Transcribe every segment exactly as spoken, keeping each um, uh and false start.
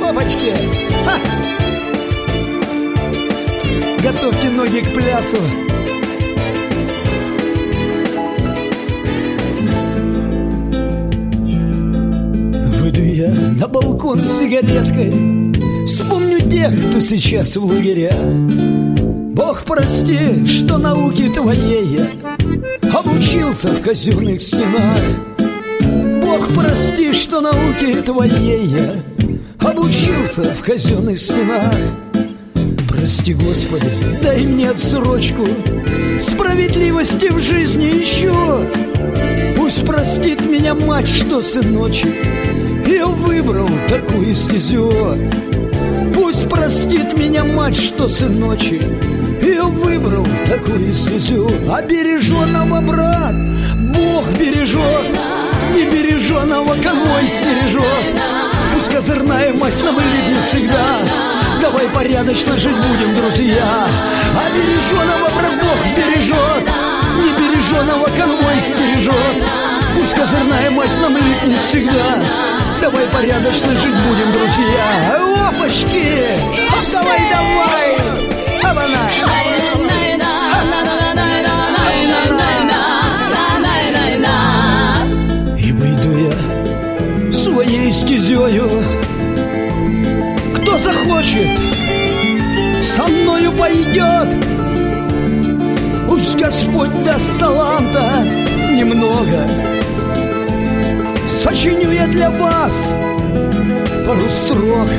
Опачки! Ха! Готовьте ноги к плясу. Выйду я на балкон с сигареткой, вспомню тех, кто сейчас в лагеря. Бог прости, что науки твоей я обучился в казенных стенах. Бог прости, что науки твоей я обучился в казенных стенах. Прости, Господи, дай мне отсрочку, справедливости в жизни еще. Пусть простит меня мать, что сыночек я выбрал такую стезю. Пусть простит меня мать, что сыночек я выбрал такую стезю. А береженого, брат, Бог бережет, не береженого конвой стережет. Пусть козырная мазь нам липнет всегда, давай порядочно жить будем, друзья. А береженого, брат, Бог бережет, не береженого конвой стережет. Пусть козырная мазь нам липнет всегда, давай порядочно жить будем, друзья. Опачки! Оп, давай, давай! Абана! И выйду я своей стезею. Кто захочет, со мною пойдет. Пусть Господь даст таланта немного, сочиню я для вас пару строк.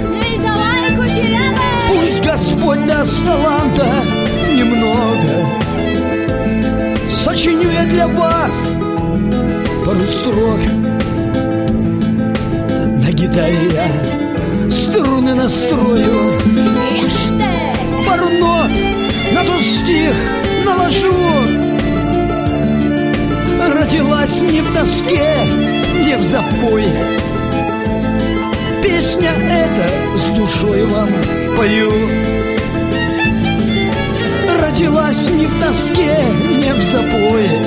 Пусть Господь даст таланта немного, сочиню я для вас пару строк. На гитаре я струны настрою, пару нот на тот стих наложу. Родилась не в тоске, не в запое, песня эта с душой вам пою. Родилась не в тоске, не в запое,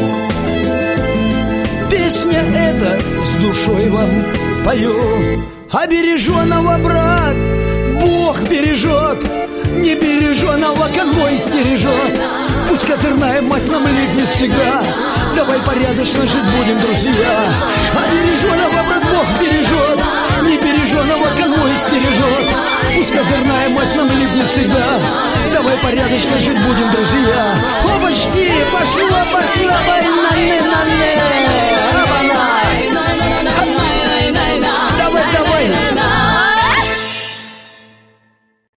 песня эта с душой вам пою. А береженого, брат, Бог бережет, не береженого конвой стережет. Пусть козырная мазь нам липнет всегда, давай порядочно жить будем, друзья. А береженого, брат, Бог бережет, не береженого конвой стережет. Пусть козырная мазь нам липнет всегда, давай порядочно жить будем, друзья.